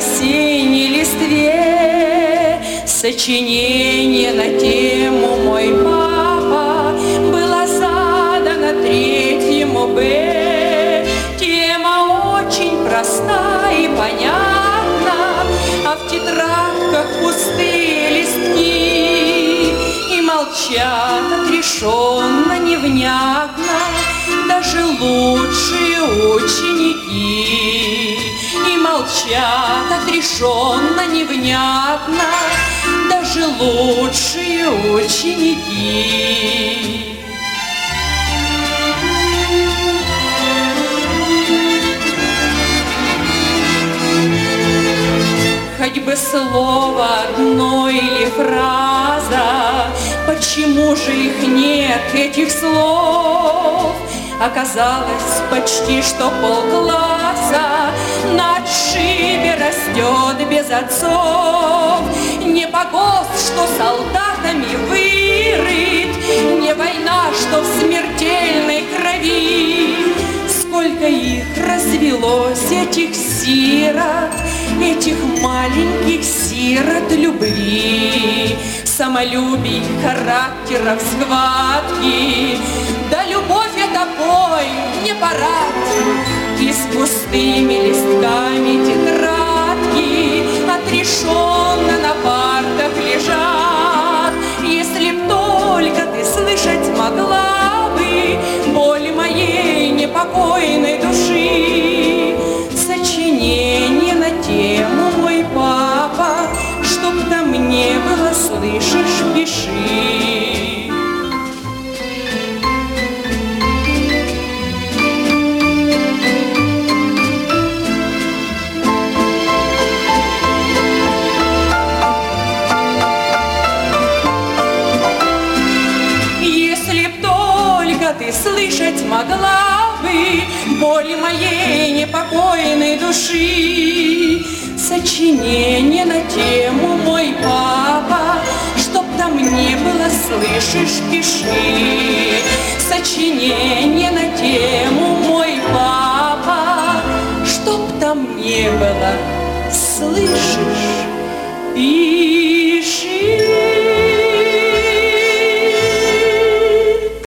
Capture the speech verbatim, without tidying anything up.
осенней листве. Сочинение на тему «Мой папа» было задано третьему Б. Тема очень проста и понятна, а в тетрадках пустые листки. И молчат отрешенно, невнятно даже лучшие ученики. И молчат отрешенно, невнятно даже лучшие ученики. Хоть бы слово одно или фраза, почему же их нет, этих слов? Оказалось почти что полкласса на отшибе растет без отцов. Не погост, что солдатами вырыт, не война, что в смертельной крови. Сколько их развелось, этих сирот, этих маленьких сирот любви, самолюбий, характеров, схватки. Да любовь — это бой, не парад, и с пустыми листками тетрадки отрешенно на партах лежат. Если б только ты слышать могла бы боль моей непокойной души. Сочинение на тему «Мой папа», чтоб там не было, слышишь, пиши. Ты слышать могла бы боль моей непокойной души. Сочинение на тему «Мой папа», чтоб там не было, слышишь, пиши. Сочинение на тему «Мой папа», чтоб там не было, слышишь, пиши.